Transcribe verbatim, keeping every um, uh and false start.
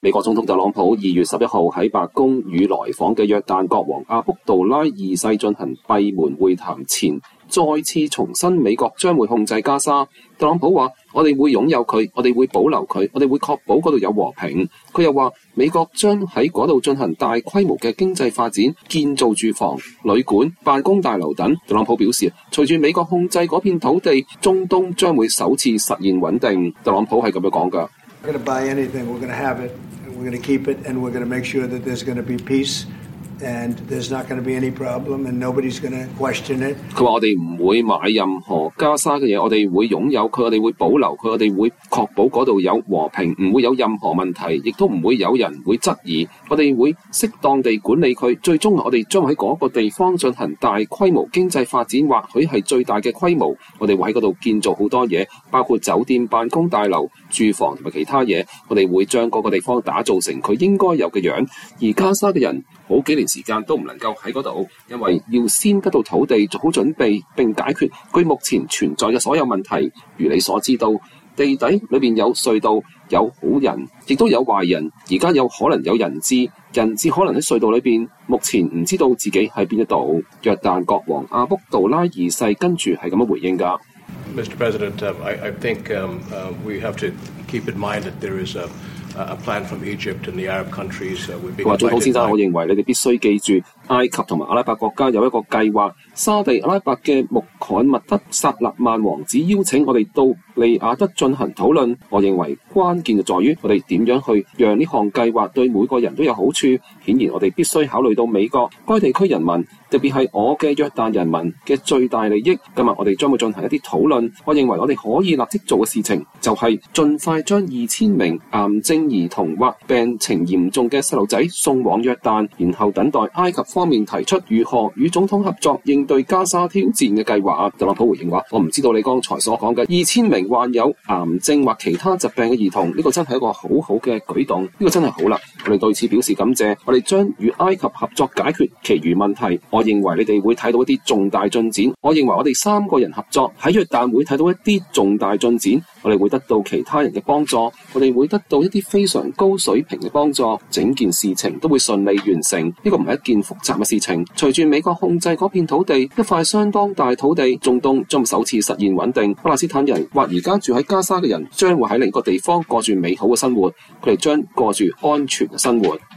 美國總統特朗普二月十一號喺白宮與來訪嘅約旦國王阿卜杜拉二世進行閉門會談前，再次重申美國將會控制加沙。特朗普話：我哋會擁有佢，我哋會保留佢，我哋會確保嗰度有和平。佢又話：美國將喺嗰度進行大規模嘅經濟發展，建造住房、旅館、辦公大樓等。特朗普表示，隨住美國控制嗰片土地，中東將會首次實現穩定。特朗普係咁樣講㗎。 We're going to buy anything. We're going to have it. We're going to keep it, and we're going to make sure that there's going to be peace, and there's not going to be any problem, and nobody's going to question it. 佢話：我哋唔會買任何加沙嘅嘢，我哋會擁有佢，我哋會保留佢，我哋會確保嗰度有和平，唔會有任何問題，亦都唔會有人會質疑。我哋會適當地管理佢，最終我哋將喺嗰個地方進行大規模經濟發展，或許係最大嘅規模。我哋會喺嗰度建造好多嘢，包括酒店、辦公大樓、住房同埋其他嘢。我哋會將嗰個地方打造成佢應該有嘅樣。而加沙嘅人好幾年時間都唔能夠喺嗰度，因為要先得到土地，做好準備並解決佢目前存在嘅所有問題。如你所知道，地底裏邊有隧道，有好人，亦都有壞人。而家有可能有人質，人質可能喺隧道裏邊，目前唔知道自己喺邊一度。約旦國王阿卜杜拉二世跟住係咁樣回應㗎。 Mister President, uh, I, I think um, uh, we have to keep in mind that there is a A plan from Egypt and the Arab countries. 佢話：總統先生，我認為你哋必須記住，埃及同埋阿拉伯國家有一個計劃。沙地阿拉伯嘅穆罕默德薩勒曼王子邀請我哋到利雅得進行討論。我認為關鍵就在於我哋點樣去讓呢項計劃對每個人都有好處。顯然，我哋必須考慮到美國該地區人民，特別係我嘅約旦人民嘅最大利益。今日我哋將會進行一啲討論。我認為我哋可以立即做嘅事情就係盡快將二千名癌症兒童或病情嚴重嘅細路仔送往約旦，然後等待埃及方面提出如何與總統合作應對加沙挑戰嘅計劃。特朗普回應話：我唔知道你剛才所講嘅二千名患有癌症或其他疾病嘅兒童，呢個真係一個好好嘅舉動，呢個真係好啦，我哋對此表示感謝。我哋將與埃及合作解決其餘問題。我認為你哋會睇到一啲重大進展。我認為我哋三個人合作喺約旦會睇到一啲重大進展。我哋會得到其他人嘅幫助，我哋會得到一啲非常高水平嘅幫助，整件事情都會順利完成。呢個唔係一件複雜嘅事情。隨住美國控制嗰片土地，一塊相當大土地，中東將首次實現穩定。巴勒斯坦人或而家住喺加沙嘅人將會喺另一個地方過住美好嘅生活，佢哋將過住安全嘅生活。